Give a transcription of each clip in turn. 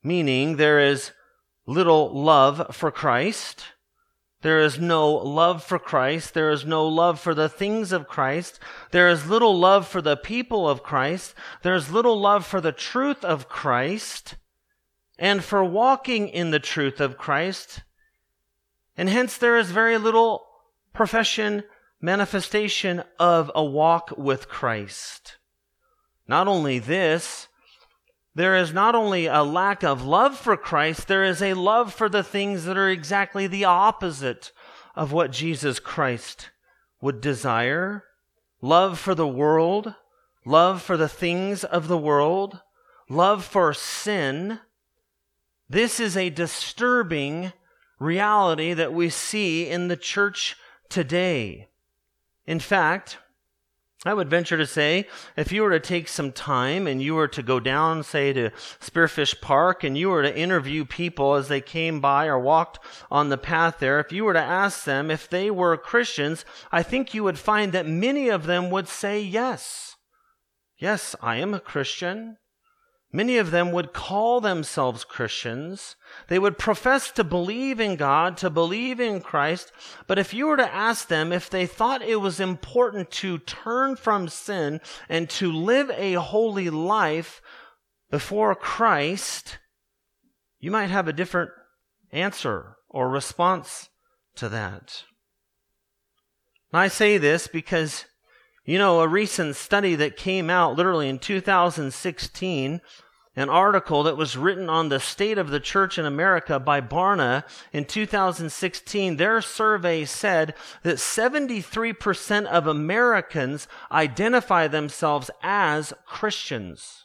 meaning there is little love for Christ. There is no love for Christ. There is no love for the things of Christ. There is little love for the people of Christ. There is little love for the truth of Christ and for walking in the truth of Christ. And hence there is very little profession, manifestation of a walk with Christ. Not only this, there is not only a lack of love for Christ, there is a love for the things that are exactly the opposite of what Jesus Christ would desire. Love for the world, love for the things of the world, love for sin. This is a disturbing reality that we see in the church today. In fact, I would venture to say, if you were to take some time and you were to go down, say, to Spearfish Park, and you were to interview people as they came by or walked on the path there, if you were to ask them if they were Christians, I think you would find that many of them would say yes. Yes, I am a Christian. Many of them would call themselves Christians. They would profess to believe in God, to believe in Christ. But if you were to ask them if they thought it was important to turn from sin and to live a holy life before Christ, you might have a different answer or response to that. And I say this because, a recent study that came out literally in 2016, an article that was written on the state of the church in America by Barna in 2016, their survey said that 73% of Americans identify themselves as Christians.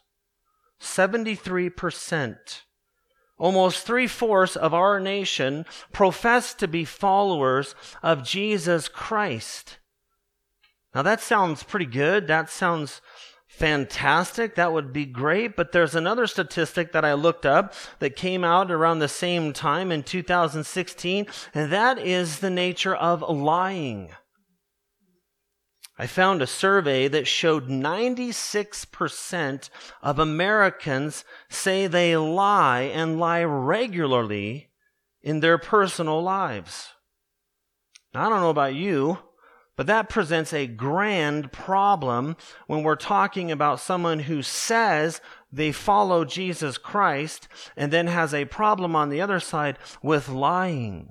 73%. Almost 3/4 of our nation profess to be followers of Jesus Christ. Now that sounds pretty good. That sounds fantastic. That would be great. But there's another statistic that I looked up that came out around the same time in 2016, and that is the nature of lying. I found a survey that showed 96% of Americans say they lie and lie regularly in their personal lives. Now, I don't know about you, but that presents a grand problem when we're talking about someone who says they follow Jesus Christ and then has a problem on the other side with lying.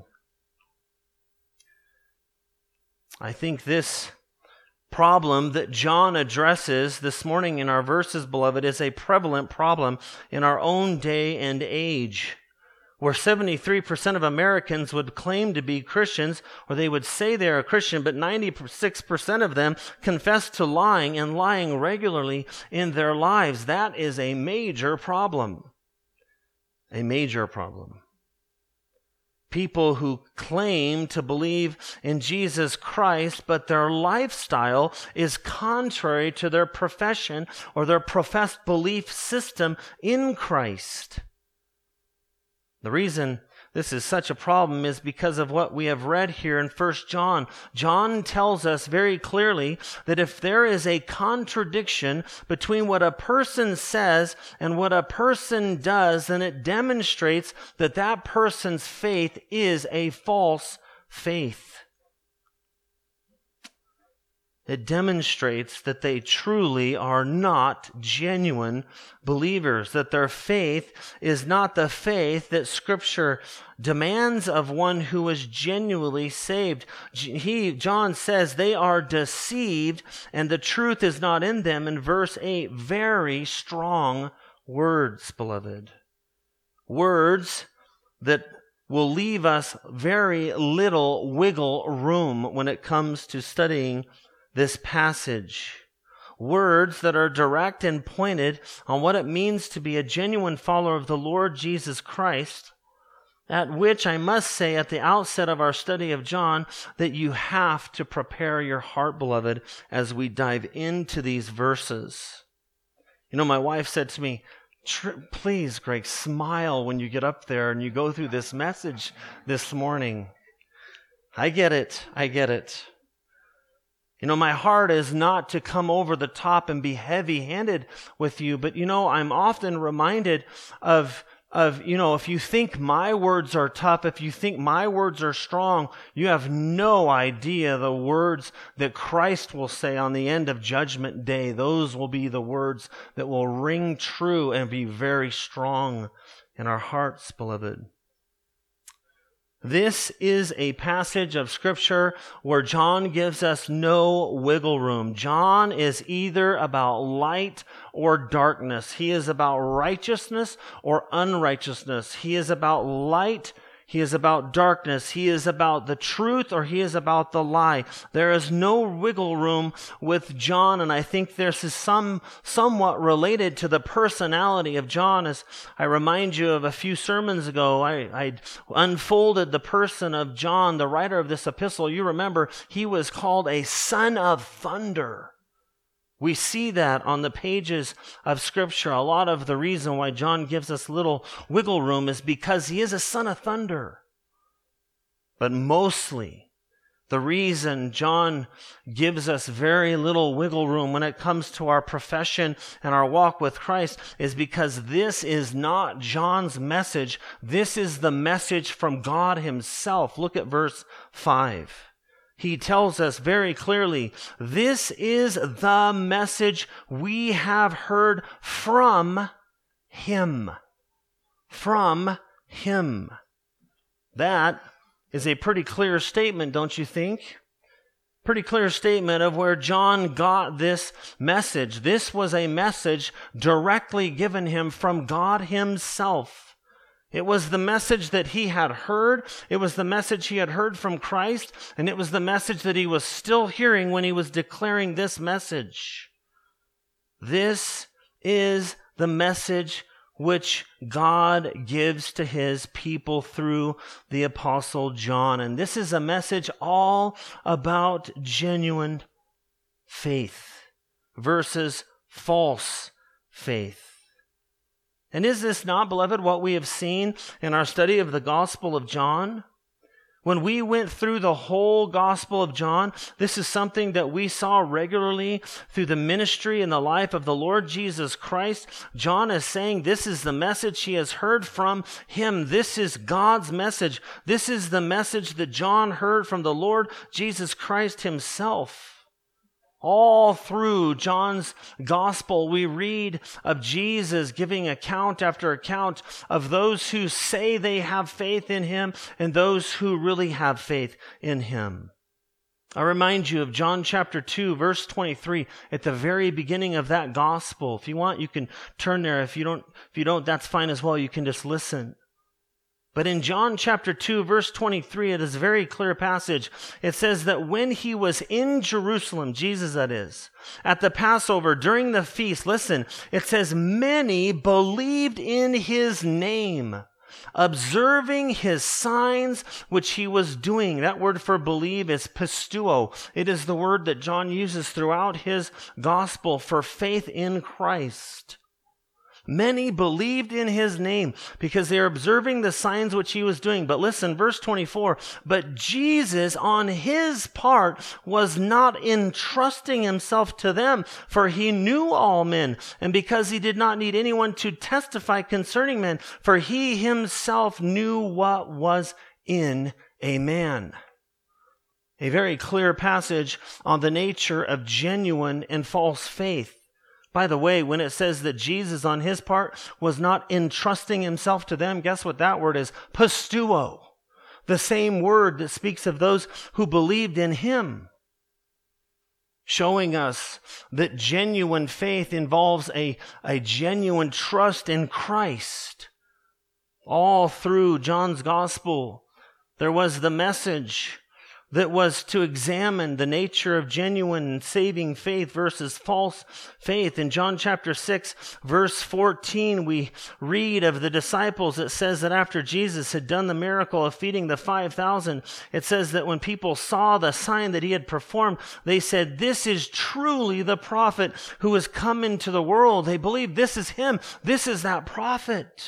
I think this problem that John addresses this morning in our verses, beloved, is a prevalent problem in our own day and age, where 73% of Americans would claim to be Christians, or they would say they are a Christian, but 96% of them confess to lying and lying regularly in their lives. That is a major problem. A major problem. People who claim to believe in Jesus Christ, but their lifestyle is contrary to their profession or their professed belief system in Christ. The reason this is such a problem is because of what we have read here in 1 John. John tells us very clearly that if there is a contradiction between what a person says and what a person does, then it demonstrates that that person's faith is a false faith. It demonstrates that they truly are not genuine believers, that their faith is not the faith that Scripture demands of one who is genuinely saved. John says they are deceived and the truth is not in them. In verse 8, very strong words, beloved. Words that will leave us very little wiggle room when it comes to studying this passage. Words that are direct and pointed on what it means to be a genuine follower of the Lord Jesus Christ, at which I must say at the outset of our study of John that you have to prepare your heart, beloved, as we dive into these verses. My wife said to me, please, Greg, smile when you get up there and you go through this message this morning. I get it. My heart is not to come over the top and be heavy-handed with you, but I'm often reminded of if you think my words are tough, if you think my words are strong, you have no idea the words that Christ will say on the end of Judgment Day. Those will be the words that will ring true and be very strong in our hearts, beloved. This is a passage of Scripture where John gives us no wiggle room. John is either about light or darkness. He is about righteousness or unrighteousness. He is about light. He is about darkness. He is about the truth or he is about the lie. There is no wiggle room with John, and I think this is somewhat related to the personality of John. As I remind you of a few sermons ago, I unfolded the person of John, the writer of this epistle. You remember, he was called a son of thunder. We see that on the pages of Scripture. A lot of the reason why John gives us little wiggle room is because he is a son of thunder. But mostly, the reason John gives us very little wiggle room when it comes to our profession and our walk with Christ is because this is not John's message. This is the message from God himself. Look at verse 5. He tells us very clearly, this is the message we have heard from him. From him. That is a pretty clear statement, don't you think? Pretty clear statement of where John got this message. This was a message directly given him from God himself. It was the message that he had heard. It was the message he had heard from Christ. And it was the message that he was still hearing when he was declaring this message. This is the message which God gives to his people through the Apostle John. And this is a message all about genuine faith versus false faith. And is this not, beloved, what we have seen in our study of the Gospel of John? When we went through the whole Gospel of John, this is something that we saw regularly through the ministry and the life of the Lord Jesus Christ. John is saying this is the message he has heard from him. This is God's message. This is the message that John heard from the Lord Jesus Christ himself. All through John's gospel, we read of Jesus giving account after account of those who say they have faith in him and those who really have faith in him. I remind you of John chapter 2, verse 23, at the very beginning of that gospel. If you want, you can turn there. If you don't, that's fine as well. You can just listen. But in John chapter 2, verse 23, it is a very clear passage. It says that when he was in Jerusalem, Jesus that is, at the Passover, during the feast, listen, it says, many believed in his name, observing his signs which he was doing. That word for believe is pisteuo. It is the word that John uses throughout his gospel for faith in Christ. Many believed in his name because they are observing the signs which he was doing. But listen, verse 24, but Jesus on his part was not entrusting himself to them, for he knew all men, and because he did not need anyone to testify concerning men, for he himself knew what was in a man. A very clear passage on the nature of genuine and false faith. By the way, when it says that Jesus on his part was not entrusting himself to them, guess what that word is? Pisteuo. The same word that speaks of those who believed in him. Showing us that genuine faith involves a genuine trust in Christ. All through John's gospel, there was the message that was to examine the nature of genuine and saving faith versus false faith. In John chapter 6, verse 14, we read of the disciples. It says that after Jesus had done the miracle of feeding the 5,000, it says that when people saw the sign that he had performed, they said, this is truly the prophet who has come into the world. They believe this is him. This is that prophet.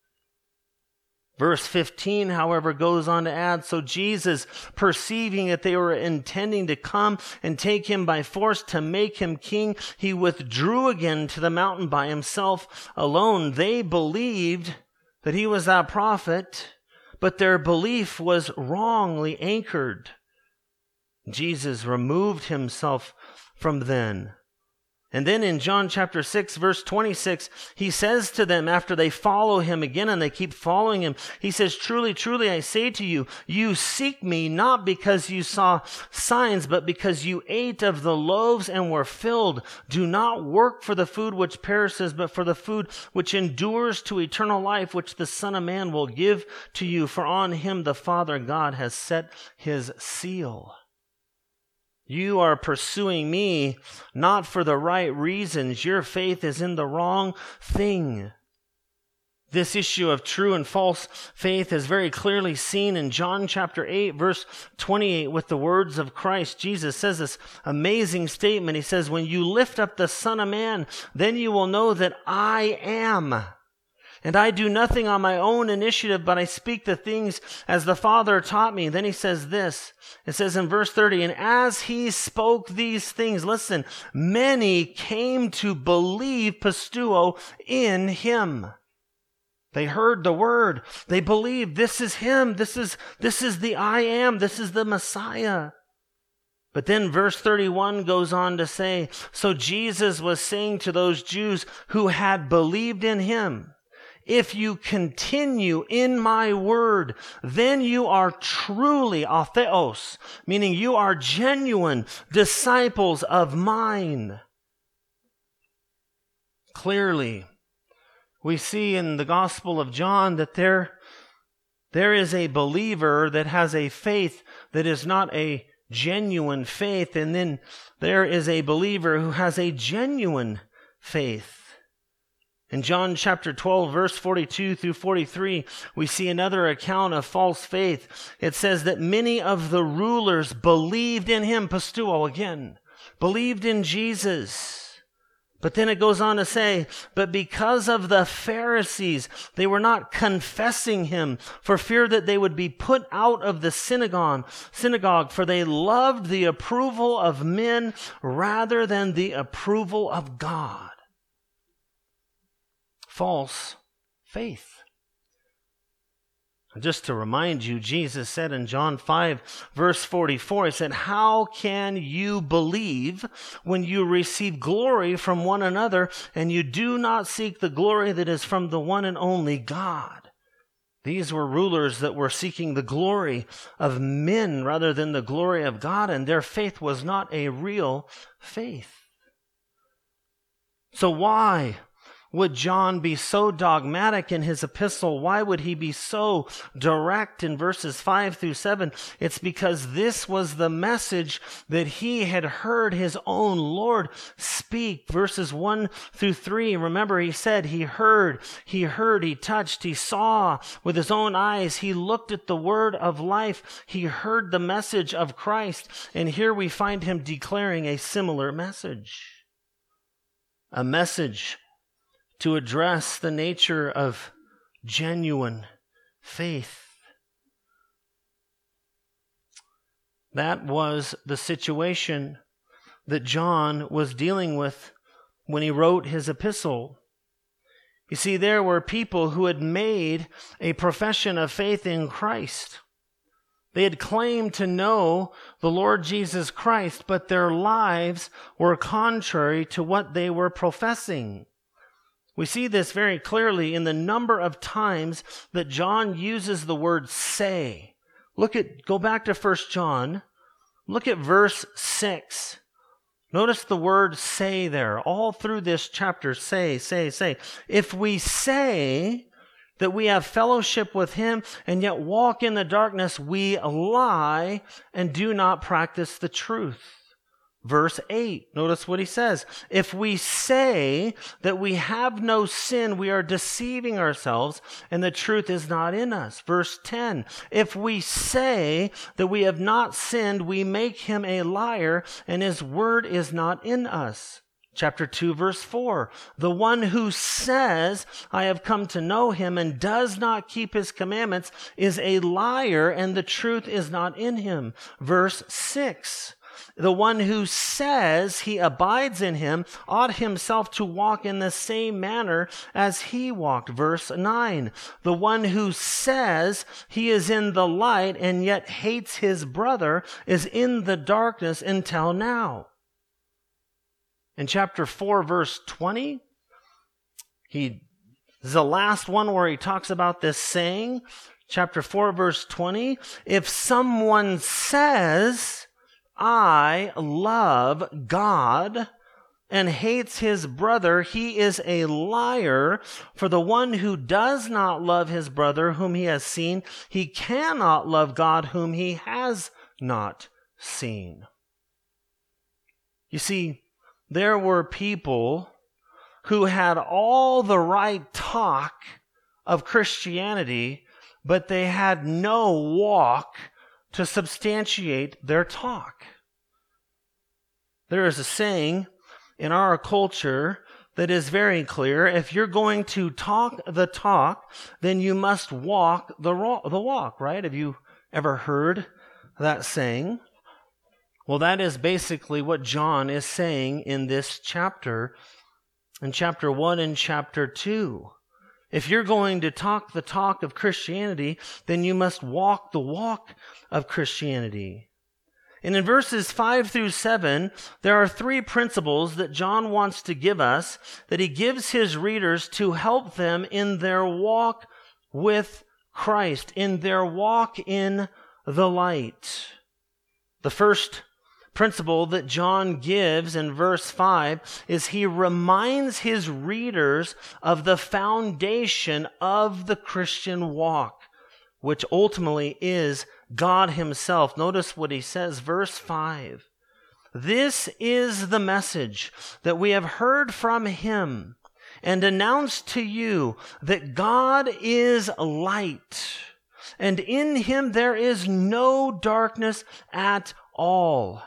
Verse 15, however, goes on to add, so Jesus, perceiving that they were intending to come and take him by force to make him king, he withdrew again to the mountain by himself alone. They believed that he was that prophet, but their belief was wrongly anchored. Jesus removed himself from them. And then in John chapter 6, verse 26, he says to them after they follow him again and they keep following him, he says, "Truly, truly, I say to you, you seek me not because you saw signs, but because you ate of the loaves and were filled. Do not work for the food which perishes, but for the food which endures to eternal life, which the Son of Man will give to you. For on him the Father God has set his seal." You are pursuing me not for the right reasons. Your faith is in the wrong thing. This issue of true and false faith is very clearly seen in John chapter 8, verse 28 with the words of Christ. Jesus says this amazing statement. He says, "When you lift up the Son of Man, then you will know that I am. And I do nothing on my own initiative, but I speak the things as the Father taught me." Then he says this. It says in verse 30, "And as he spoke these things," listen, "many came to believe," pisteuo, "in him." They heard the word. They believed, this is him. This is the I am. This is the Messiah. But then verse 31 goes on to say, "So Jesus was saying to those Jews who had believed in him, 'If you continue in my word, then you are truly atheos,'" meaning you are genuine disciples of mine. Clearly, we see in the Gospel of John that there is a believer that has a faith that is not a genuine faith, and then there is a believer who has a genuine faith. In John chapter 12, verse 42 through 43, we see another account of false faith. It says that many of the rulers believed in him, pisteuo again, believed in Jesus. But then it goes on to say, "But because of the Pharisees, they were not confessing him for fear that they would be put out of the synagogue, for they loved the approval of men rather than the approval of God." False faith. Just to remind you, Jesus said in John 5, verse 44, he said, "How can you believe when you receive glory from one another and you do not seek the glory that is from the one and only God?" These were rulers that were seeking the glory of men rather than the glory of God, and their faith was not a real faith. So why would John be so dogmatic in his epistle? Why would he be so direct in verses 5 through 7? It's because this was the message that he had heard his own Lord speak. Verses 1 through 3, remember he said he heard, he touched, he saw with his own eyes, he looked at the word of life, he heard the message of Christ, and here we find him declaring a similar message. A message to address the nature of genuine faith. That was the situation that John was dealing with when he wrote his epistle. You see, there were people who had made a profession of faith in Christ. They had claimed to know the Lord Jesus Christ, but their lives were contrary to what they were professing. We see this very clearly in the number of times that John uses the word say. Go back to 1 John. Look at verse 6. Notice the word say there. All through this chapter, say. "If we say that we have fellowship with him and yet walk in the darkness, we lie and do not practice the truth." Verse 8, notice what he says. "If we say that we have no sin, we are deceiving ourselves, and the truth is not in us." Verse 10, "If we say that we have not sinned, we make him a liar, and his word is not in us." Chapter 2, verse 4, "The one who says, 'I have come to know him,' and does not keep his commandments is a liar, and the truth is not in him." Verse 6, The one who says he abides in him ought himself to walk in the same manner as he walked. Verse 9. The one who says he is in the light and yet hates his brother is in the darkness until now. In chapter 4, verse 20, this is the last one where he talks about this saying. Chapter 4, verse 20, if someone says, I love God, and hates his brother, he is a liar. For the one who does not love his brother whom he has seen, he cannot love God whom he has not seen. You see, there were people who had all the right talk of Christianity, but they had no walk to substantiate their talk. There is a saying in our culture that is very clear. If you're going to talk the talk, then you must walk the walk, right? Have you ever heard that saying? Well, that is basically what John is saying in this chapter, in chapter 1 and chapter 2. If you're going to talk the talk of Christianity, then you must walk the walk of Christianity. And in verses 5 through 7, there are 3 principles that John wants to give us, that he gives his readers to help them in their walk with Christ, in their walk in the light. The first principle that John gives in verse 5 is he reminds his readers of the foundation of the Christian walk, which ultimately is God himself. Notice what he says, verse 5. This is the message that we have heard from him and announced to you, that God is light, and in him there is no darkness at all.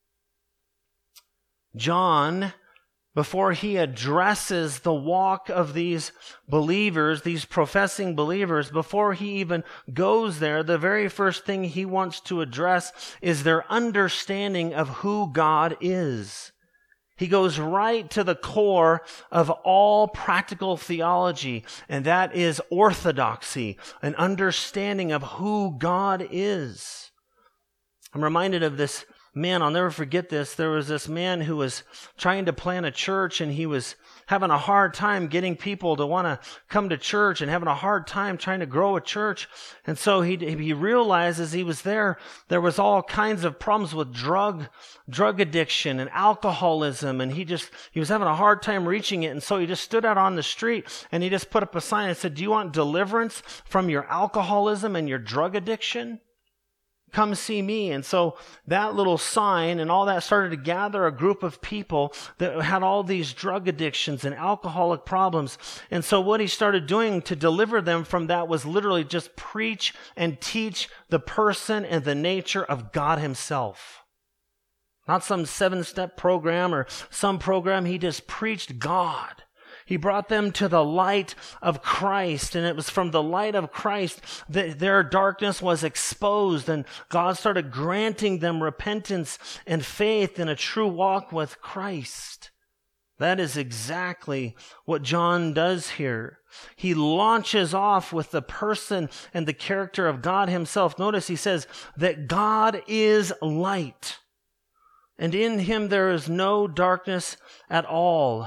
John, before he addresses the walk of these believers, these professing believers, before he even goes there, the very first thing he wants to address is their understanding of who God is. He goes right to the core of all practical theology, and that is orthodoxy, an understanding of who God is. I'm reminded of this man, I'll never forget this. There was this man who was trying to plant a church, and he was having a hard time getting people to want to come to church and having a hard time trying to grow a church. And so he realized as he was there was all kinds of problems with drug addiction and alcoholism, and he was having a hard time reaching it. And so he just stood out on the street and he just put up a sign and said, do you want deliverance from your alcoholism and your drug addiction? Come see me. And so that little sign and all that started to gather a group of people that had all these drug addictions and alcoholic problems. And so what he started doing to deliver them from that was literally just preach and teach the person and the nature of God himself. Not some 7-step program or some program. He just preached God. He brought them to the light of Christ, and it was from the light of Christ that their darkness was exposed, and God started granting them repentance and faith in a true walk with Christ. That is exactly what John does here. He launches off with the person and the character of God himself. Notice he says that God is light, and in him there is no darkness at all.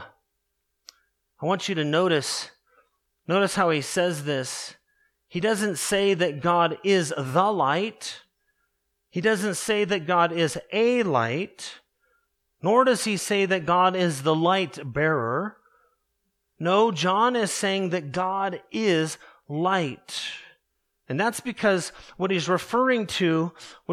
I want you to notice how he says this. He doesn't say that God is the light. He doesn't say that God is a light. Nor does he say that God is the light bearer. No, John is saying that God is light. And that's because what he's referring to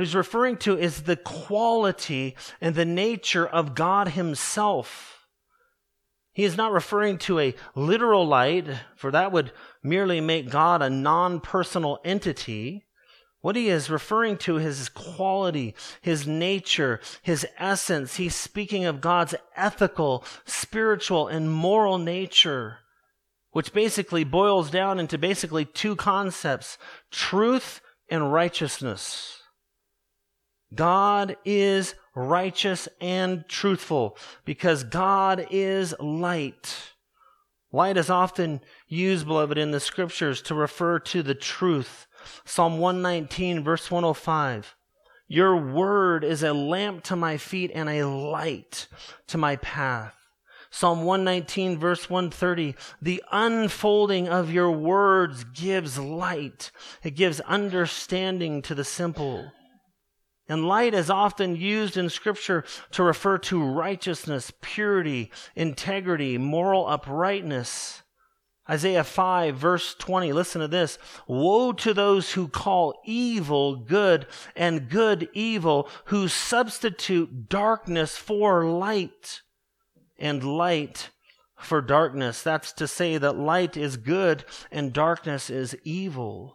is the quality and the nature of God himself. He is not referring to a literal light, for that would merely make God a non-personal entity. What he is referring to is his quality, his nature, his essence. He's speaking of God's ethical, spiritual, and moral nature, which basically boils down into basically 2 concepts: truth and righteousness. God is righteous, and truthful, because God is light. Light is often used, beloved, in the scriptures to refer to the truth. Psalm 119, verse 105. Your word is a lamp to my feet and a light to my path. Psalm 119, verse 130, the unfolding of your words gives light. It gives understanding to the simple. And light is often used in Scripture to refer to righteousness, purity, integrity, moral uprightness. Isaiah 5, verse 20, listen to this. Woe to those who call evil good and good evil, who substitute darkness for light and light for darkness. That's to say that light is good and darkness is evil.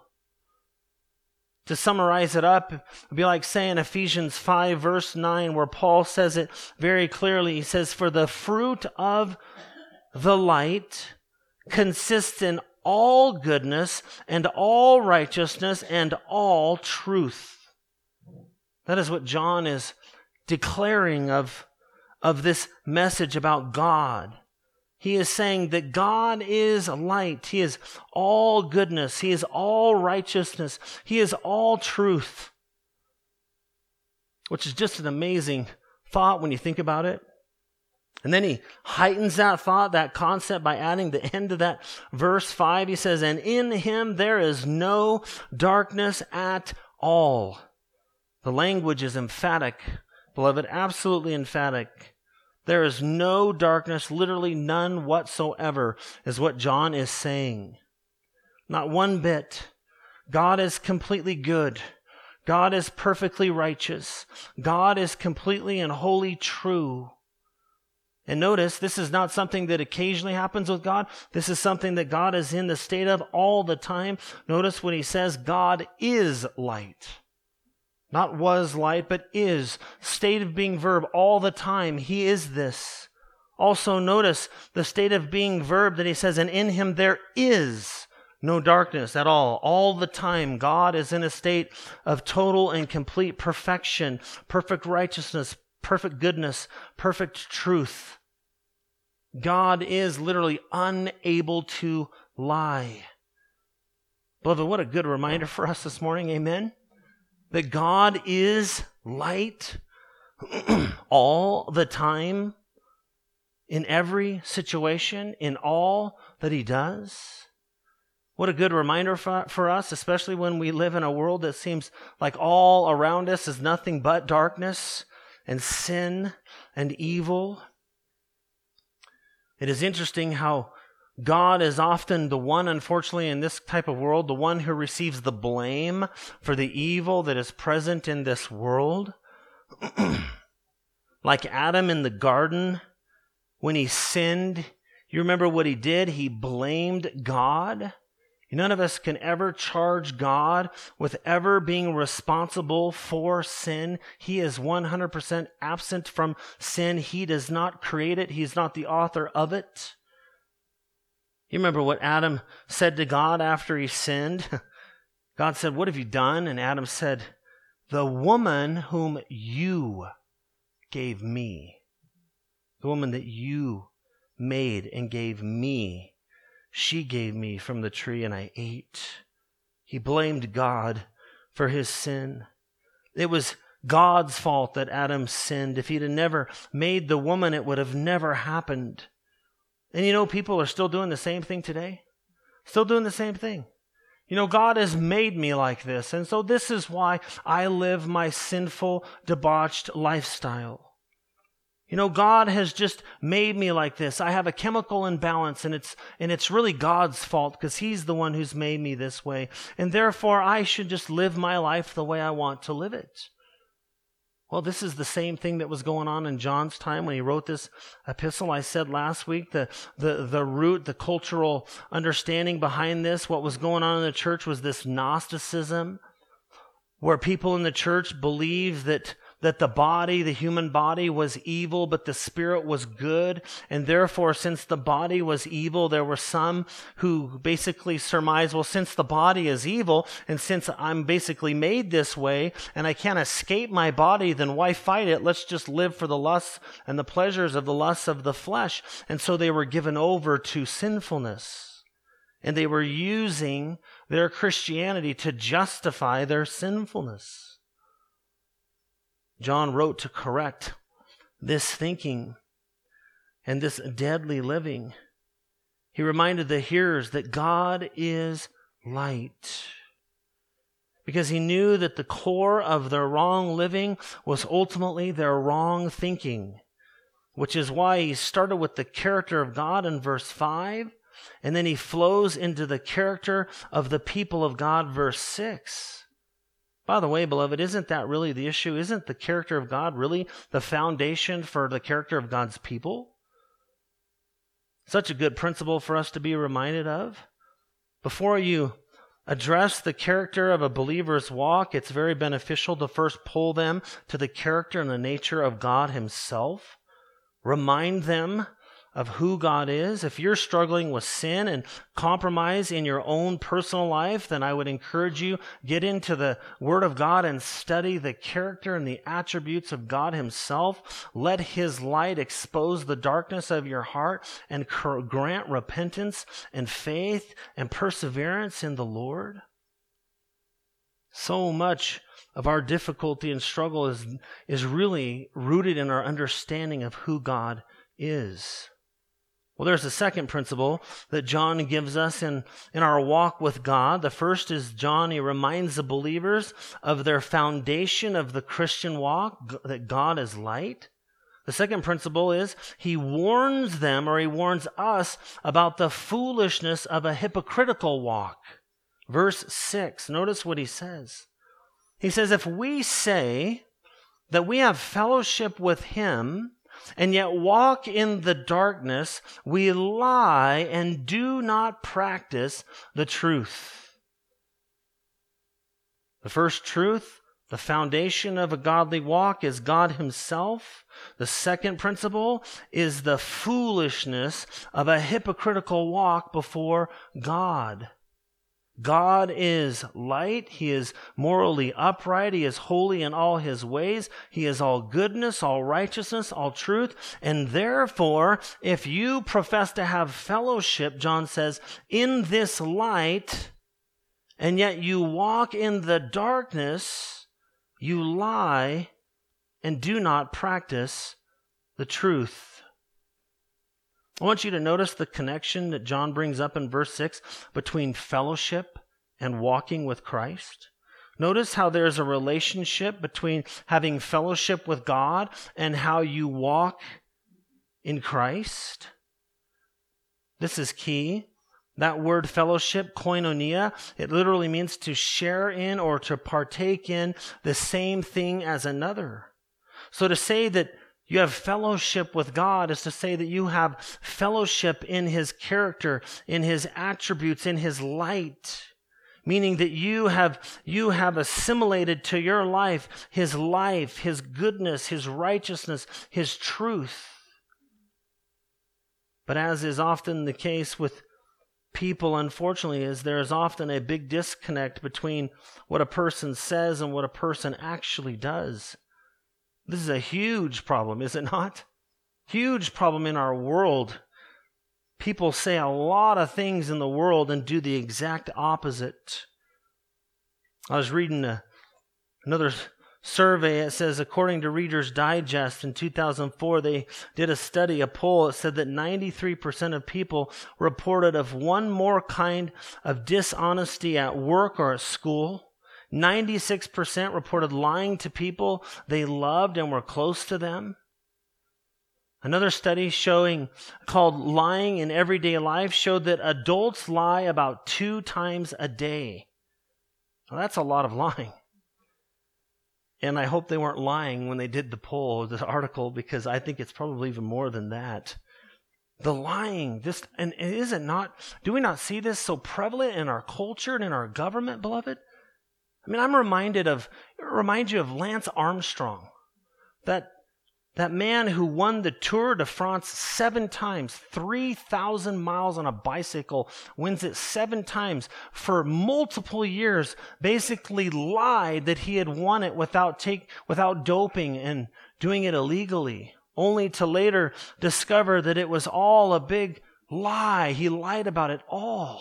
To summarize it up, it'd be like saying Ephesians 5, verse 9, where Paul says it very clearly. He says, for the fruit of the light consists in all goodness and all righteousness and all truth. That is what John is declaring of this message about God. He is saying that God is light. He is all goodness. He is all righteousness. He is all truth. Which is just an amazing thought when you think about it. And then he heightens that thought, that concept, by adding the end of that verse 5. He says, and in him there is no darkness at all. The language is emphatic, beloved, absolutely emphatic. There is no darkness, literally none whatsoever, is what John is saying. Not one bit. God is completely good. God is perfectly righteous. God is completely and wholly true. And notice, this is not something that occasionally happens with God. This is something that God is in the state of all the time. Notice when he says God is light. Not was light, but is. State of being verb all the time. He is this. Also notice the state of being verb that he says, and in him there is no darkness at all. All the time, God is in a state of total and complete perfection, perfect righteousness, perfect goodness, perfect truth. God is literally unable to lie. Beloved, what a good reminder for us this morning, amen? That God is light all the time, in every situation, in all that he does. What a good reminder for us, especially when we live in a world that seems like all around us is nothing but darkness and sin and evil. It is interesting how God is often the one, unfortunately, in this type of world, the one who receives the blame for the evil that is present in this world. Like Adam in the garden, when he sinned, you remember what he did? He blamed God. None of us can ever charge God with ever being responsible for sin. He is 100% absent from sin. He does not create it. He's not the author of it. You remember what Adam said to God after he sinned? God said, what have you done? And Adam said, the woman whom you gave me, the woman that you made and gave me, she gave me from the tree and I ate. He blamed God for his sin. It was God's fault that Adam sinned. If he'd have never made the woman, it would have never happened. And you know, people are still doing the same thing today. Still doing the same thing. You know, God has made me like this, and so this is why I live my sinful, debauched lifestyle. You know, God has just made me like this. I have a chemical imbalance, and it's really God's fault because he's the one who's made me this way. And therefore, I should just live my life the way I want to live it. Well, this is the same thing that was going on in John's time when he wrote this epistle. I said last week the root, the cultural understanding behind this, what was going on in the church was this Gnosticism, where people in the church believed that that the human body was evil, but the spirit was good. And therefore, since the body was evil, there were some who basically surmised, well, since the body is evil, and since I'm basically made this way, and I can't escape my body, then why fight it? Let's just live for the lusts and the pleasures of the lusts of the flesh. And so they were given over to sinfulness. And they were using their Christianity to justify their sinfulness. John wrote to correct this thinking and this deadly living. He reminded the hearers that God is light, because he knew that the core of their wrong living was ultimately their wrong thinking, which is why he started with the character of God in verse 5, and then he flows into the character of the people of God, verse 6. By the way, beloved, isn't that really the issue? Isn't the character of God really the foundation for the character of God's people? Such a good principle for us to be reminded of. Before you address the character of a believer's walk, it's very beneficial to first pull them to the character and the nature of God himself. Remind them of who God is. If you're struggling with sin and compromise in your own personal life, then I would encourage you, get into the Word of God and study the character and the attributes of God himself. Let his light expose the darkness of your heart and grant repentance and faith and perseverance in the Lord. So much of our difficulty and struggle is really rooted in our understanding of who God is. Well, there's a second principle that John gives us in our walk with God. The first is John, he reminds the believers of their foundation of the Christian walk, that God is light. The second principle is he warns them, or he warns us, about the foolishness of a hypocritical walk. Verse 6, notice what he says. He says, if we say that we have fellowship with him, and yet walk in the darkness, we lie and do not practice the truth. The first truth, the foundation of a godly walk, is God himself. The second principle is the foolishness of a hypocritical walk before God. God is light. He is morally upright. He is holy in all his ways. He is all goodness, all righteousness, all truth. And therefore, if you profess to have fellowship, John says, in this light, and yet you walk in the darkness, you lie and do not practice the truth. I want you to notice the connection that John brings up in verse 6 between fellowship and walking with Christ. Notice how there's a relationship between having fellowship with God and how you walk in Christ. This is key. That word fellowship, koinonia, it literally means to share in or to partake in the same thing as another. So to say that you have fellowship with God is to say that you have fellowship in his character, in his attributes, in his light, meaning that you have assimilated to your life, his goodness, his righteousness, his truth. But as is often the case with people, unfortunately, is there is often a big disconnect between what a person says and what a person actually does. This is a huge problem, is it not? Huge problem in our world. People say a lot of things in the world and do the exact opposite. I was reading another survey. It says, according to Reader's Digest in 2004, they did a study, a poll. It said that 93% of people reported of one more kind of dishonesty at work or at school. 96% reported lying to people they loved and were close to them. Another study called Lying in Everyday Life showed that adults lie about 2 times a day. Well, that's a lot of lying. And I hope they weren't lying when they did the poll or the article, because I think it's probably even more than that. The lying, and is it not? Do we not see this so prevalent in our culture and in our government, beloved? I mean, it reminds you of Lance Armstrong. That man who won the Tour de France 7 times, 3,000 miles on a bicycle, wins it 7 times for multiple years, basically lied that he had won it without doping and doing it illegally, only to later discover that it was all a big lie. He lied about it all.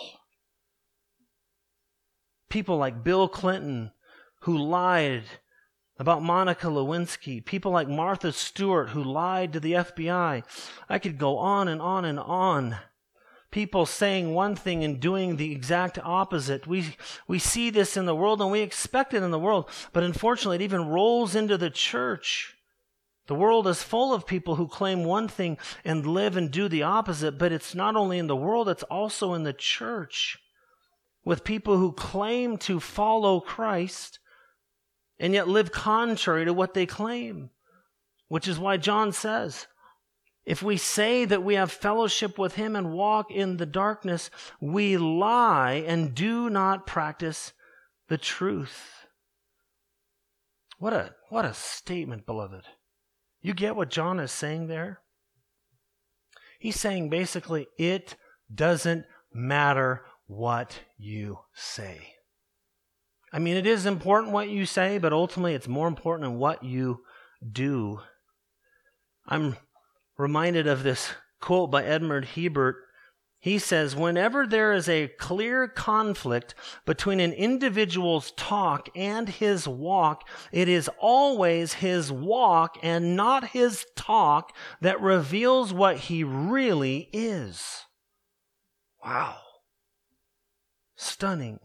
People like Bill Clinton, who lied about Monica Lewinsky, people like Martha Stewart, who lied to the FBI. I could go on and on and on. People saying one thing and doing the exact opposite. We see this in the world and we expect it in the world, but unfortunately it even rolls into the church. The world is full of people who claim one thing and live and do the opposite, but it's not only in the world, it's also in the church, with people who claim to follow Christ and yet live contrary to what they claim, which is why John says, if we say that we have fellowship with him and walk in the darkness, we lie and do not practice the truth. What a statement, beloved. You get what John is saying there? He's saying basically, it doesn't matter what you say. I mean, it is important what you say, but ultimately it's more important in what you do. I'm reminded of this quote by Edmund Hebert. He says, whenever there is a clear conflict between an individual's talk and his walk, it is always his walk and not his talk that reveals what he really is. Wow. Stunning.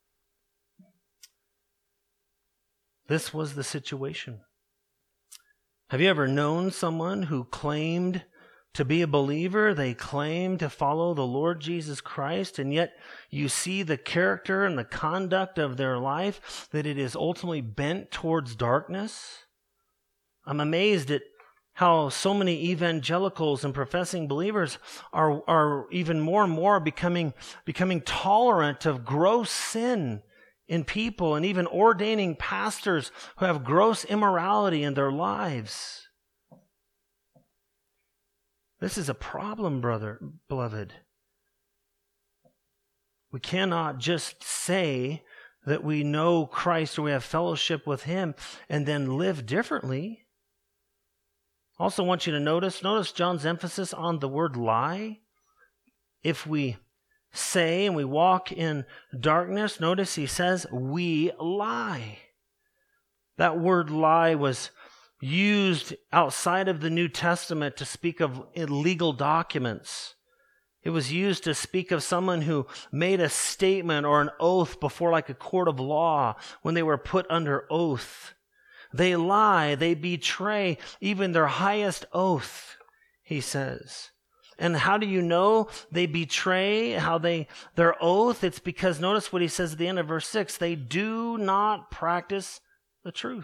This was the situation. Have you ever known someone who claimed to be a believer? They claimed to follow the Lord Jesus Christ, and yet you see the character and the conduct of their life, that it is ultimately bent towards darkness? I'm amazed at how so many evangelicals and professing believers are even more and more becoming tolerant of gross sin in people, and even ordaining pastors who have gross immorality in their lives. This is a problem, beloved. We cannot just say that we know Christ or we have fellowship with him and then live differently. Also want you to notice John's emphasis on the word lie. If we say and we walk in darkness, notice he says we lie. That word lie was used outside of the New Testament to speak of illegal documents. It was used to speak of someone who made a statement or an oath before like a court of law when they were put under oath. They lie, they betray even their highest oath, he says. And how do you know they betray their oath? It's because notice what he says at the end of verse 6. They do not practice the truth.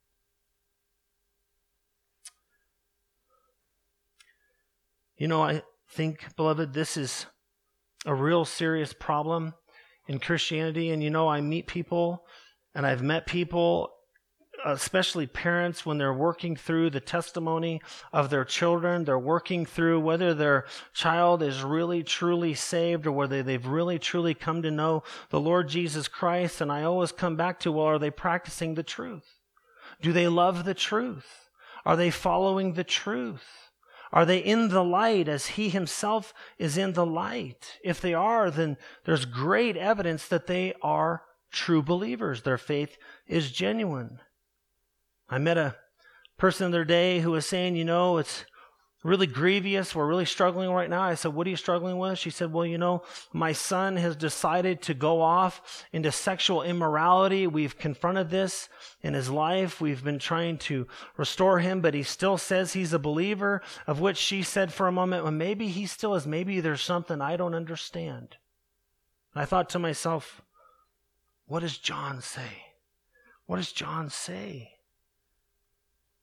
You know, I think, beloved, this is a real serious problem in Christianity. And you know, I meet people and I've met people, especially parents, when they're working through the testimony of their children. They're working through whether their child is really, truly saved or whether they've really, truly come to know the Lord Jesus Christ. And I always come back to, well, are they practicing the truth? Do they love the truth? Are they following the truth? Are they in the light as he himself is in the light? If they are, then there's great evidence that they are true believers. Their faith is genuine. I met a person the other day who was saying, you know, it's really grievous. We're really struggling right now. I said, what are you struggling with? She said, well, you know, my son has decided to go off into sexual immorality. We've confronted this in his life. We've been trying to restore him, but he still says he's a believer, of which she said for a moment, well, maybe he still is. Maybe there's something I don't understand. And I thought to myself, what does John say? What does John say?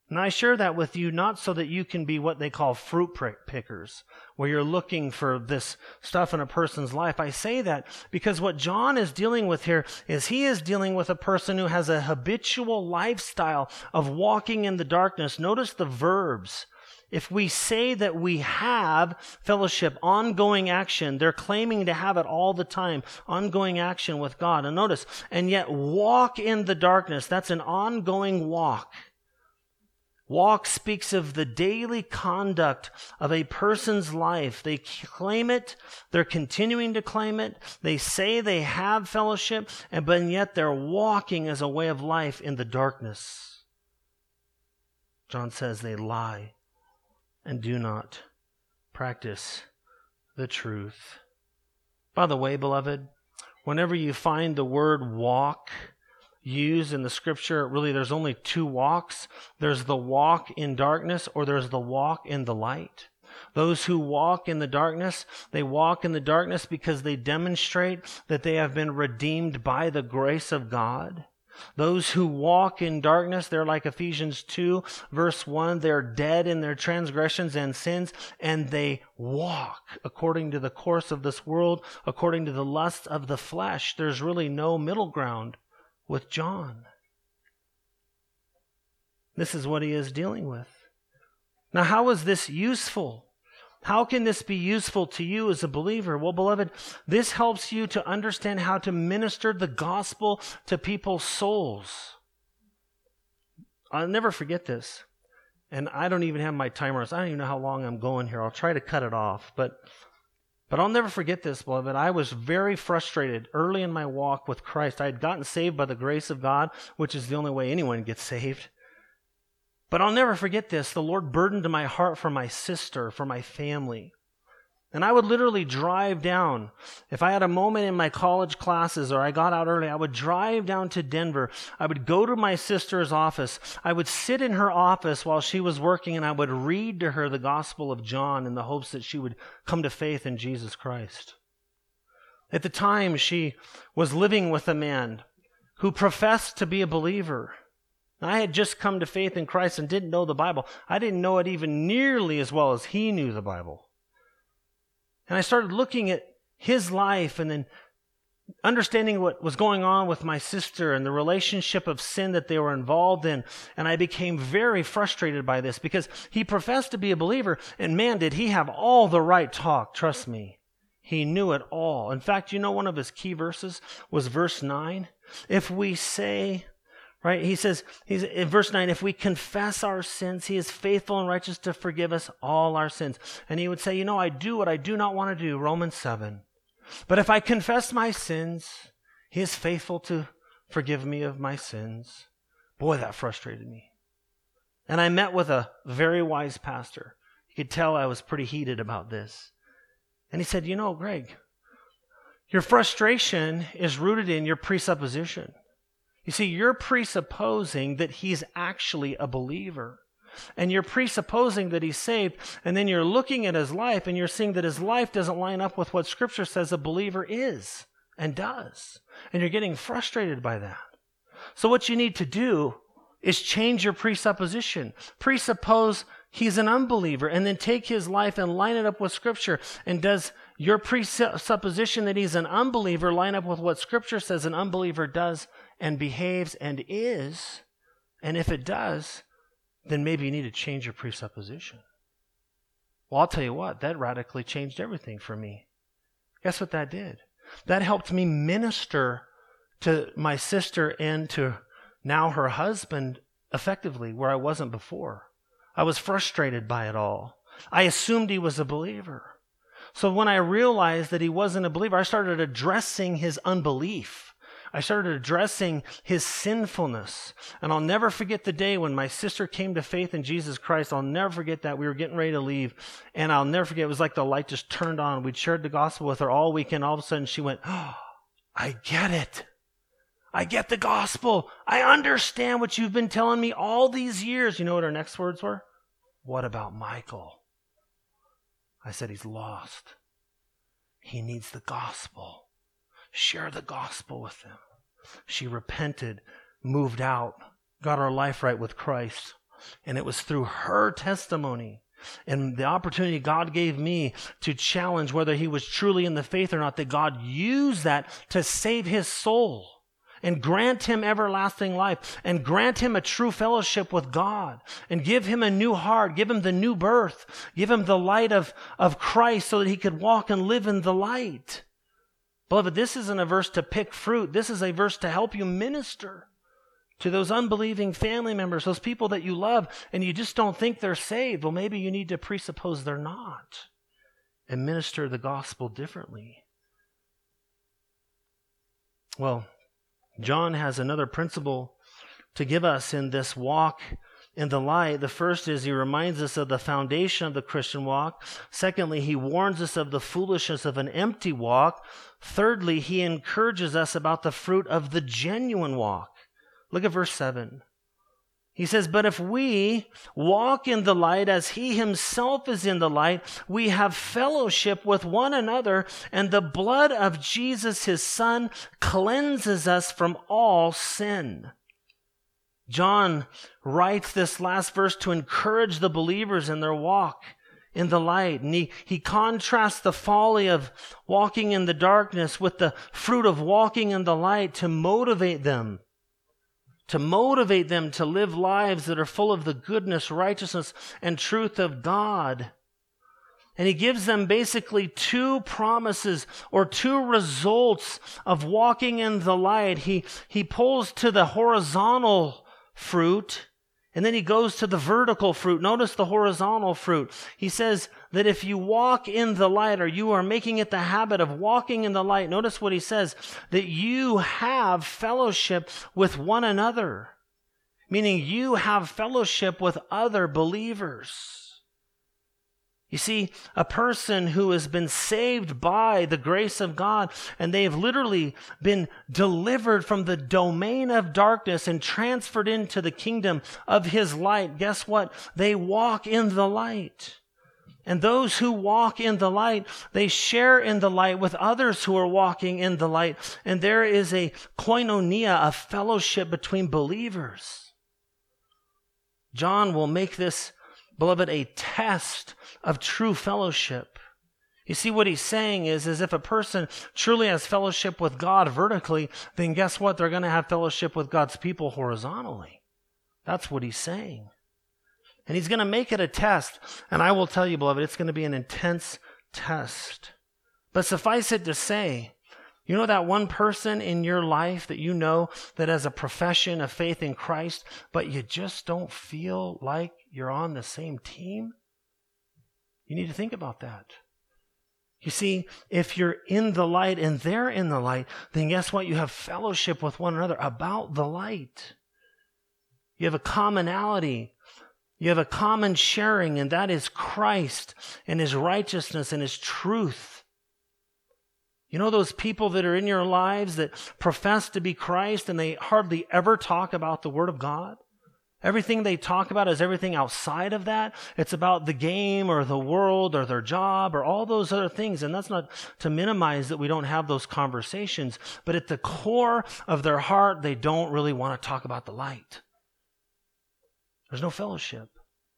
And I share that with you not so that you can be what they call fruit pickers, where you're looking for this stuff in a person's life. I say that because what John is dealing with here is he is dealing with a person who has a habitual lifestyle of walking in the darkness. Notice the verbs. If we say that we have fellowship, ongoing action, they're claiming to have it all the time, ongoing action with God. And notice, and yet walk in the darkness. That's an ongoing walk. Walk speaks of the daily conduct of a person's life. They claim it. They're continuing to claim it. They say they have fellowship, but yet they're walking as a way of life in the darkness. John says they lie and do not practice the truth. By the way, beloved, whenever you find the word walk used in the scripture, really there's only two walks. There's the walk in darkness, or there's the walk in the light. Those who walk in the darkness, they walk in the darkness because they demonstrate that they have been redeemed by the grace of God. Those who walk in darkness, they're like Ephesians 2, verse 1, they're dead in their transgressions and sins, and they walk according to the course of this world, according to the lusts of the flesh. There's really no middle ground with John. This is what he is dealing with. Now, how is this useful? How can this be useful to you as a believer? Well, beloved, this helps you to understand how to minister the gospel to people's souls. I'll never forget this. And I don't even have my timer. I don't even know how long I'm going here. I'll try to cut it off. But I'll never forget this, beloved. I was very frustrated early in my walk with Christ. I had gotten saved by the grace of God, which is the only way anyone gets saved. But I'll never forget this. The Lord burdened my heart for my sister, for my family. And I would literally drive down. If I had a moment in my college classes or I got out early, I would drive down to Denver. I would go to my sister's office. I would sit in her office while she was working, and I would read to her the Gospel of John in the hopes that she would come to faith in Jesus Christ. At the time, she was living with a man who professed to be a believer. I had just come to faith in Christ and didn't know the Bible. I didn't know it even nearly as well as he knew the Bible. And I started looking at his life and then understanding what was going on with my sister and the relationship of sin that they were involved in. And I became very frustrated by this because he professed to be a believer, and man, did he have all the right talk, trust me. He knew it all. In fact, you know, one of his key verses was verse 9. If we say... Right? He says, he's in verse 9, if we confess our sins, he is faithful and righteous to forgive us all our sins. And he would say, you know, I do what I do not want to do, Romans 7. But if I confess my sins, he is faithful to forgive me of my sins. Boy, that frustrated me. And I met with a very wise pastor. You could tell I was pretty heated about this. And he said, you know, Greg, your frustration is rooted in your presupposition. You see, you're presupposing that he's actually a believer. And you're presupposing that he's saved, and then you're looking at his life, and you're seeing that his life doesn't line up with what Scripture says a believer is and does. And you're getting frustrated by that. So what you need to do is change your presupposition. Presuppose he's an unbeliever, and then take his life and line it up with Scripture. And does your presupposition that he's an unbeliever line up with what Scripture says an unbeliever does and behaves and is? And if it does, then maybe you need to change your presupposition. Well, I'll tell you what, that radically changed everything for me. Guess what that did? That helped me minister to my sister and to now her husband effectively where I wasn't before. I was frustrated by it all. I assumed he was a believer. So when I realized that he wasn't a believer, I started addressing his unbelief. I started addressing his sinfulness. And I'll never forget the day when my sister came to faith in Jesus Christ. I'll never forget that. We were getting ready to leave. And I'll never forget, it was like the light just turned on. We'd shared the gospel with her all weekend. All of a sudden she went, oh, I get it. I get the gospel. I understand what you've been telling me all these years. You know what her next words were? What about Michael? I said, he's lost. He needs the gospel. Share the gospel with him. She repented, moved out, got her life right with Christ. And it was through her testimony and the opportunity God gave me to challenge whether he was truly in the faith or not, that God used that to save his soul and grant him everlasting life and grant him a true fellowship with God and give him a new heart, give him the new birth, give him the light of Christ so that he could walk and live in the light. Beloved, this isn't a verse to pick fruit. This is a verse to help you minister to those unbelieving family members, those people that you love, and you just don't think they're saved. Well, maybe you need to presuppose they're not and minister the gospel differently. Well, John has another principle to give us in this walk in the light. The first is he reminds us of the foundation of the Christian walk. Secondly, he warns us of the foolishness of an empty walk. Thirdly, he encourages us about the fruit of the genuine walk. Look at verse 7. He says, "But if we walk in the light as he himself is in the light, we have fellowship with one another, and the blood of Jesus his Son cleanses us from all sin." John writes this last verse to encourage the believers in their walk in the light. And he contrasts the folly of walking in the darkness with the fruit of walking in the light to motivate them to live lives that are full of the goodness, righteousness, and truth of God. And he gives them basically two promises or two results of walking in the light. He pulls to the horizontal fruit, and then he goes to the vertical fruit. Notice the horizontal fruit. He says that if you walk in the light, or you are making it the habit of walking in the light, notice what he says, that you have fellowship with one another, meaning you have fellowship with other believers. You see, a person who has been saved by the grace of God, and they've literally been delivered from the domain of darkness and transferred into the kingdom of his light, guess what? They walk in the light. And those who walk in the light, they share in the light with others who are walking in the light. And there is a koinonia, a fellowship between believers. John will make this, beloved, a test of true fellowship. You see, what he's saying is if a person truly has fellowship with God vertically, then guess what? They're going to have fellowship with God's people horizontally. That's what he's saying. And he's going to make it a test. And I will tell you, beloved, it's going to be an intense test. But suffice it to say, you know that one person in your life that you know that has a profession of faith in Christ, but you just don't feel like you're on the same team? You need to think about that. You see, if you're in the light and they're in the light, then guess what? You have fellowship with one another about the light. You have a commonality. You have a common sharing, and that is Christ and his righteousness and his truth. You know those people that are in your lives that profess to be Christ and they hardly ever talk about the Word of God? Everything they talk about is everything outside of that. It's about the game or the world or their job or all those other things. And that's not to minimize that we don't have those conversations. But at the core of their heart, they don't really want to talk about the light. There's no fellowship.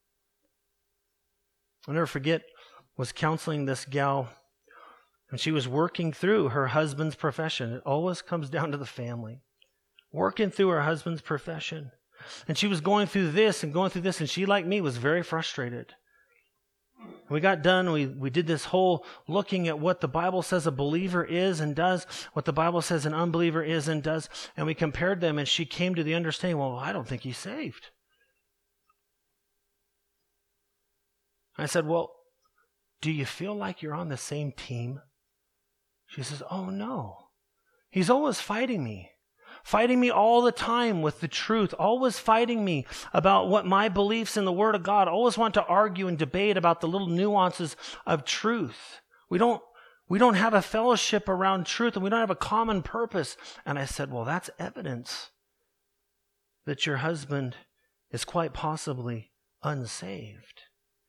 I'll never forget, was counseling this gal, and she was working through her husband's profession. It always comes down to the family. Working through her husband's profession. And she was going through this and going through this, and she, like me, was very frustrated. We got done, we did this whole looking at what the Bible says a believer is and does, what the Bible says an unbeliever is and does, and we compared them, and she came to the understanding, well, I don't think he's saved. I said, well, do you feel like you're on the same team? She says, oh no. He's always fighting me all the time with the truth, always fighting me about what my beliefs in the Word of God, always want to argue and debate about the little nuances of truth. We don't have a fellowship around truth, and we don't have a common purpose. And I said, well, that's evidence that your husband is quite possibly unsaved.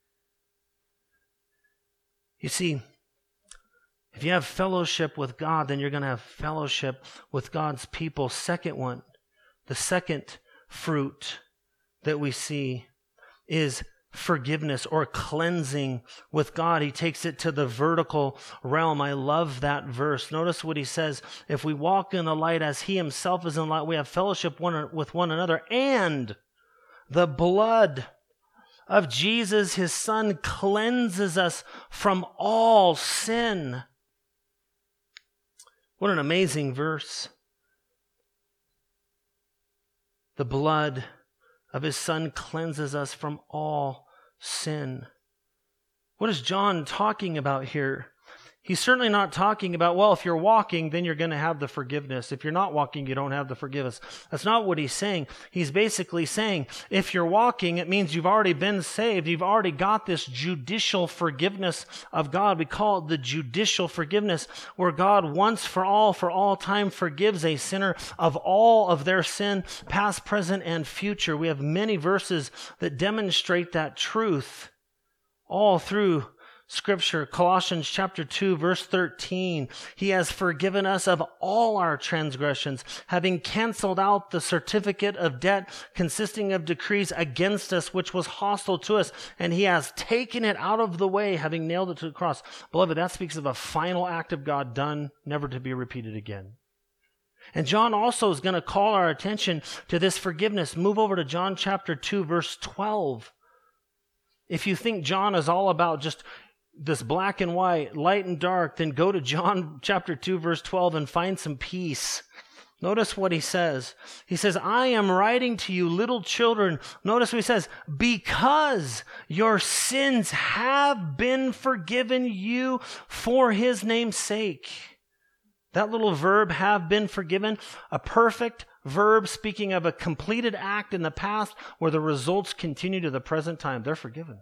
You see, if you have fellowship with God, then you're going to have fellowship with God's people. Second one, the second fruit that we see is forgiveness or cleansing with God. He takes it to the vertical realm. I love that verse. Notice what he says. If we walk in the light as he himself is in light, we have fellowship with one another, and the blood of Jesus, his Son, cleanses us from all sin. What an amazing verse. The blood of his Son cleanses us from all sin. What is John talking about here? He's certainly not talking about, well, if you're walking, then you're going to have the forgiveness. If you're not walking, you don't have the forgiveness. That's not what he's saying. He's basically saying, if you're walking, it means you've already been saved. You've already got this judicial forgiveness of God. We call it the judicial forgiveness, where God once for all time forgives a sinner of all of their sin, past, present, and future. We have many verses that demonstrate that truth all through Scripture. Colossians chapter 2, verse 13. He has forgiven us of all our transgressions, having canceled out the certificate of debt consisting of decrees against us, which was hostile to us, and he has taken it out of the way, having nailed it to the cross. Beloved, that speaks of a final act of God done, never to be repeated again. And John also is going to call our attention to this forgiveness. Move over to John chapter 2, verse 12. If you think John is all about just this black and white, light and dark, then go to John chapter 2, verse 12 and find some peace. Notice what he says. He says, I am writing to you, little children. Notice what he says, because your sins have been forgiven you for his name's sake. That little verb, have been forgiven, a perfect verb speaking of a completed act in the past where the results continue to the present time. They're forgiven.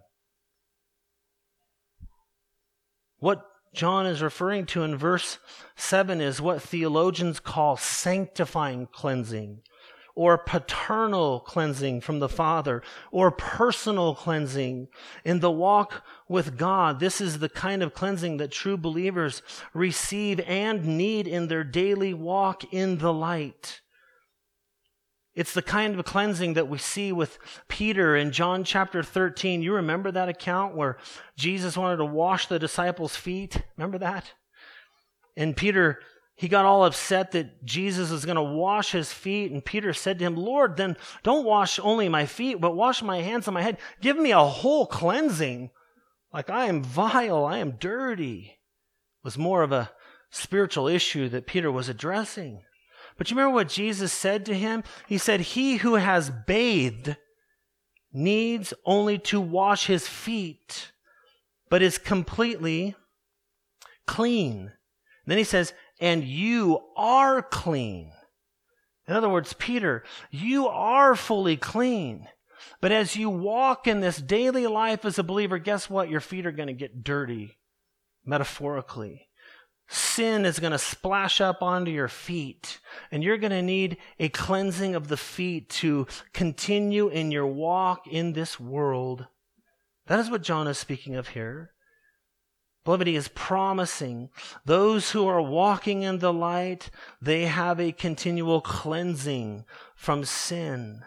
What John is referring to in verse 7 is what theologians call sanctifying cleansing, or paternal cleansing from the Father, or personal cleansing in the walk with God. This is the kind of cleansing that true believers receive and need in their daily walk in the light. It's the kind of cleansing that we see with Peter in John chapter 13. You remember that account where Jesus wanted to wash the disciples' feet? Remember that? And Peter, he got all upset that Jesus is going to wash his feet. And Peter said to him, Lord, then don't wash only my feet, but wash my hands and my head. Give me a whole cleansing. Like I am vile, I am dirty. It was more of a spiritual issue that Peter was addressing. But you remember what Jesus said to him? He said, he who has bathed needs only to wash his feet, but is completely clean. And then he says, and you are clean. In other words, Peter, you are fully clean. But as you walk in this daily life as a believer, guess what? Your feet are going to get dirty, metaphorically. Sin is going to splash up onto your feet, and you're going to need a cleansing of the feet to continue in your walk in this world. That is what John is speaking of here. Beloved, he is promising those who are walking in the light, they have a continual cleansing from sin.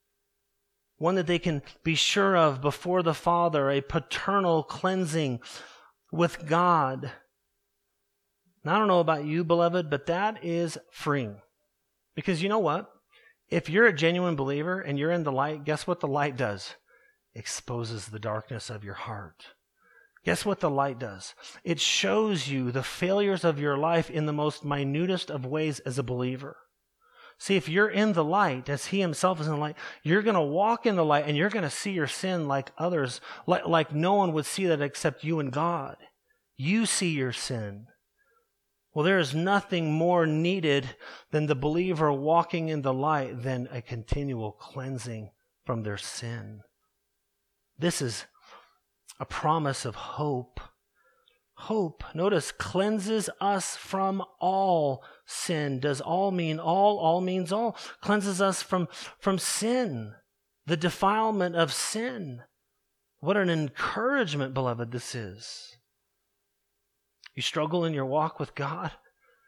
One that they can be sure of before the Father, a paternal cleansing with God. Now, I don't know about you, beloved, but that is freeing. Because you know what? If you're a genuine believer and you're in the light, guess what the light does? Exposes the darkness of your heart. Guess what the light does? It shows you the failures of your life in the most minutest of ways as a believer. See, if you're in the light, as he himself is in the light, you're going to walk in the light and you're going to see your sin like others, like no one would see that except you and God. You see your sin. Well, there is nothing more needed than the believer walking in the light than a continual cleansing from their sin. This is a promise of hope. Hope, notice, cleanses us from all sin. Does all mean all? All means all. Cleanses us from sin, the defilement of sin. What an encouragement, beloved, this is. You struggle in your walk with God?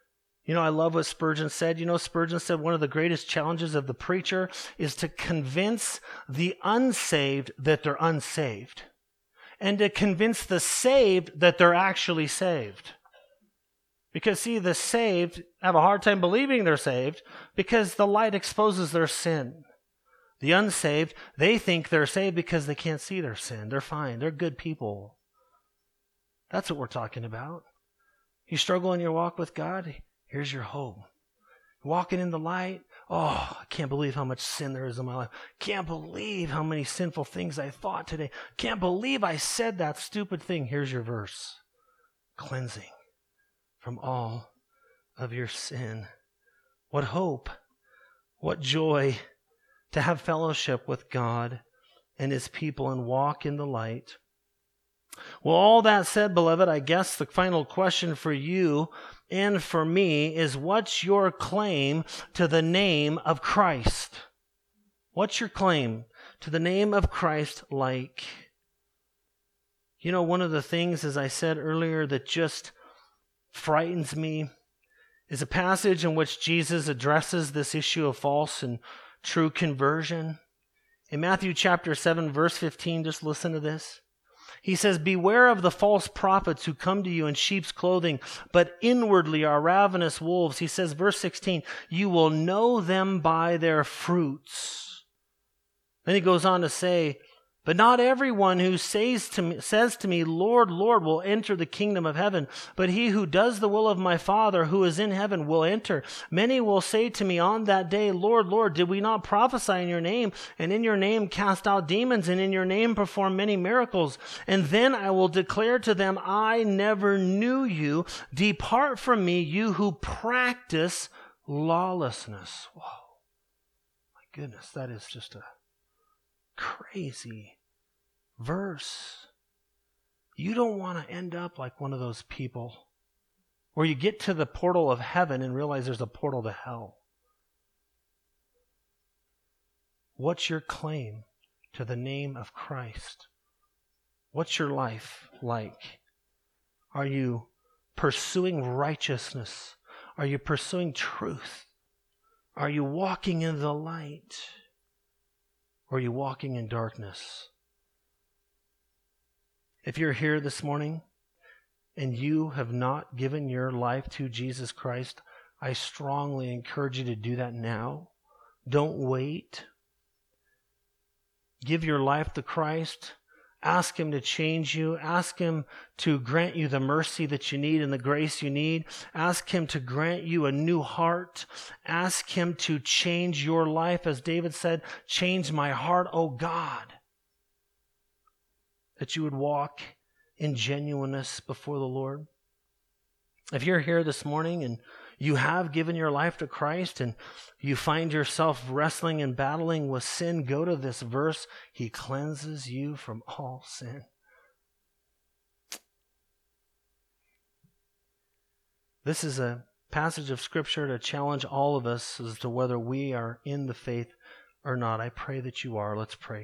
I love what Spurgeon said. Spurgeon said one of the greatest challenges of the preacher is to convince the unsaved that they're unsaved, and to convince the saved that they're actually saved. Because, see, the saved have a hard time believing they're saved because the light exposes their sin. The unsaved, they think they're saved because they can't see their sin. They're fine. They're good people. That's what we're talking about. You struggle in your walk with God? Here's your hope. Walking in the light? Oh, I can't believe how much sin there is in my life. Can't believe how many sinful things I thought today. Can't believe I said that stupid thing. Here's your verse. Cleansing from all of your sin. What hope, what joy to have fellowship with God and His people and walk in the light. Well, all that said, beloved, I guess the final question for you and for me is, what's your claim to the name of Christ? What's your claim to the name of Christ like? One of the things, as I said earlier, that just frightens me is a passage in which Jesus addresses this issue of false and true conversion. In Matthew chapter 7, verse 15, just listen to this. He says, "Beware of the false prophets who come to you in sheep's clothing, but inwardly are ravenous wolves." He says, verse 16, "You will know them by their fruits." Then he goes on to say, "But not everyone who says to me, 'Lord, Lord,' will enter the kingdom of heaven, but he who does the will of my Father who is in heaven will enter. Many will say to me on that day, 'Lord, Lord, did we not prophesy in your name, and in your name cast out demons, and in your name perform many miracles?' And then I will declare to them, 'I never knew you. Depart from me, you who practice lawlessness.'" Whoa. My goodness, that is just a crazy verse. You don't want to end up like one of those people where you get to the portal of heaven and realize there's a portal to hell. What's your claim to the name of Christ? What's your life like? Are you pursuing righteousness? Are you pursuing truth? Are you walking in the light? Or are you walking in darkness? If you're here this morning and you have not given your life to Jesus Christ, I strongly encourage you to do that now. Don't wait. Give your life to Christ. Ask Him to change you. Ask Him to grant you the mercy that you need and the grace you need. Ask Him to grant you a new heart. Ask Him to change your life. As David said, "Change my heart, O God." That you would walk in genuineness before the Lord. If you're here this morning and you have given your life to Christ and you find yourself wrestling and battling with sin, go to this verse. He cleanses you from all sin. This is a passage of Scripture to challenge all of us as to whether we are in the faith or not. I pray that you are. Let's pray.